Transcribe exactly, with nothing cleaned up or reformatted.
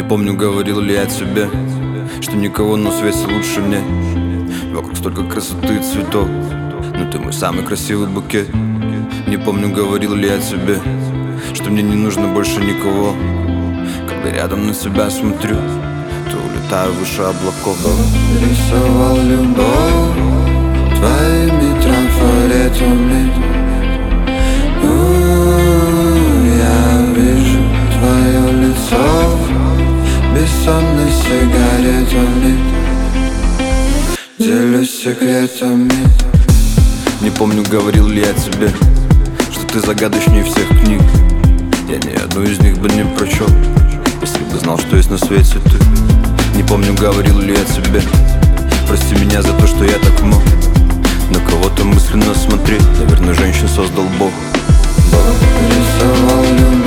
помню, говорил ли я тебе, что никого на свете лучше мне. Вокруг столько красоты и цветов, но ты мой самый красивый букет. Не помню, говорил ли я тебе, что мне не нужно больше никого. Когда рядом на себя смотрю, то улетаю выше облаков. Рисовал любовь твоими трафаретами. Я вижу твое лицо бессонной сигаретами. Делюсь секретами. Не помню, говорил ли я тебе, что ты загадочнее всех книг. Я ни одну из них бы не прочел, если бы знал, что есть на свете ты. Не помню, говорил ли я тебе, прости меня за то, что я так мог на кого-то мысленно смотреть. Наверное, женщин создал Бог. Бог рисовал любовь